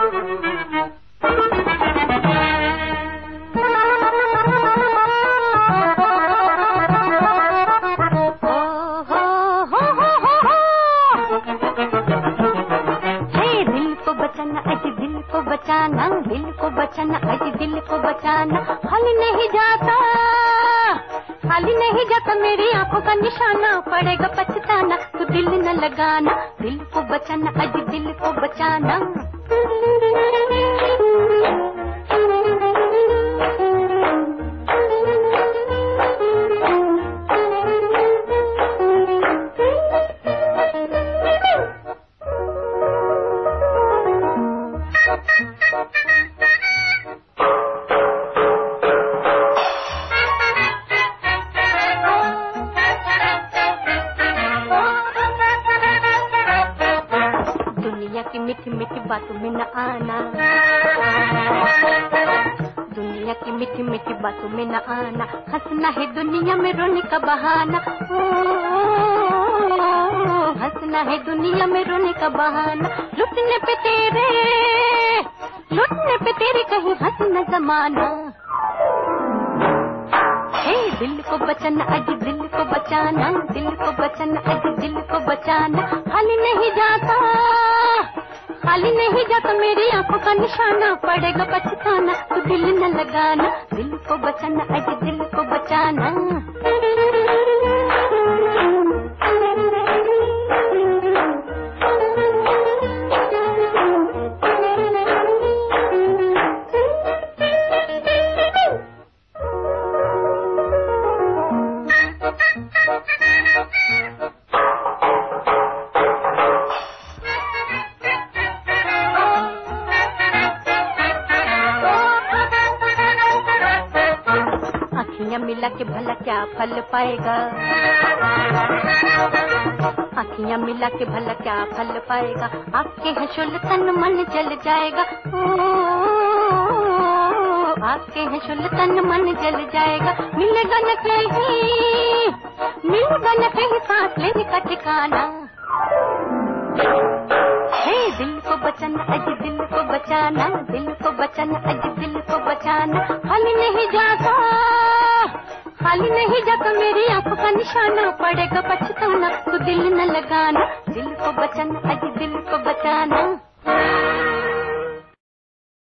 बचाना, दिल को बचाना, अजी दिल को बचाना। खाली नहीं जाता, खाली नहीं जाता मेरी आंखों का निशाना, पड़ेगा पछताना तो दिल न लगाना। दिल को बचाना, अजी दिल को बचाना। की मीठी मीठी बातों में न आना, दुनिया की मीठी मीठी बातों में न आना। हंसना है दुनिया में रोने का बहाना, हंसना है दुनिया में रोने का बहाना। लुटने पे तेरे कहीं हंस न जमाना। हे दिल को बचाना, अजी दिल को बचाना, दिल को बचाना, अजी दिल को बचाना। खाली नहीं जाता, खाली नहीं जाता मेरी आंखों का निशाना, पड़ेगा पछताना तो दिल न लगाना। दिल को बचाना, अजी दिल को बचाना। अखियां मिला के भला क्या फल पाएगा, अखियां मिला के भला क्या फल पाएगा। आपके हैं शुल तन मन जल जाएगा, आपके हैं शुल तन मन जल जाएगा। मिलेगा न कहीं सांस लेने का ठिकाना। हे दिल को बचाना, अजी दिल को बचाना, दिल को बचाना, अजी दिल को बचाना। खाली नहीं जाता, खाली नहीं जाता मेरी आंखों का निशाना, पड़ेगा पछताना तो दिल न लगाना। दिल को बचाना, अजी दिल को बचाना।